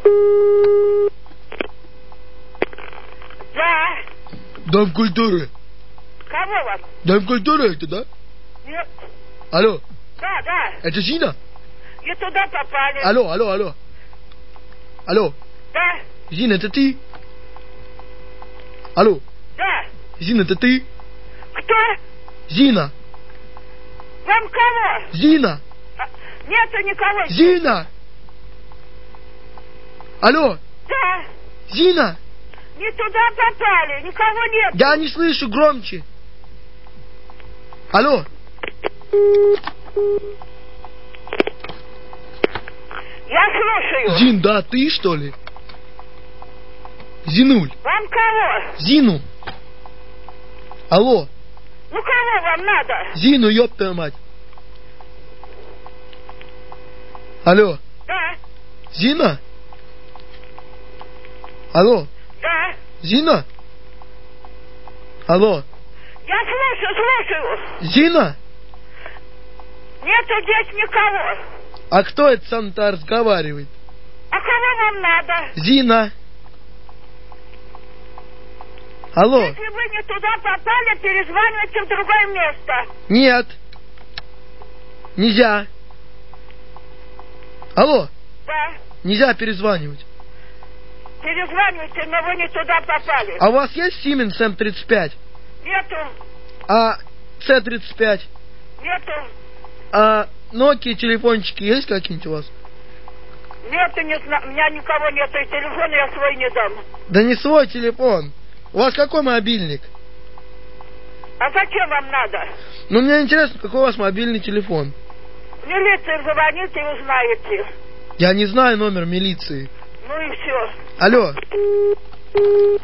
Да. Дом культуры. Кого вам? Дом культуры это, да? Нет. Алло. Да, да. Это Зина? Не туда попали. Алло, алло, алло. Алло. Да. Зина, это ты? Алло. Да. Зина, это ты? Кто? Зина. Вам кого? Зина. Нету никого. Зина. Алло. Да. Зина. Не туда попали. Никого нет. Я не слышу, громче. Алло. Я слушаю. Зин, да, ты что ли? Зинуль. Вам кого? Зину. Алло. Ну кого вам надо? Зину, ёб твою мать. Алло. Да. Зина? Алло. Да. Зина? Алло. Я слушаю. Зина? Нету здесь никого. А кто это сам-то разговаривает? А кого вам надо? Зина. Алло. Если вы не туда попали, перезванивайте в другое место. Нет. Нельзя. Алло. Да. Нельзя перезванивать. Перезванивайте, но вы не туда попали. А у вас есть Siemens M35? Нету. А C35? Нету. А Nokia телефончики есть какие-нибудь у вас? Нету, не знаю. У меня никого нету. И телефон я свой не дам. Да не свой телефон. У вас какой мобильник? А зачем вам надо? Ну, мне интересно, какой у вас мобильный телефон. В милицию звоните и узнаете. Я не знаю номер милиции. Ну и все. Алло.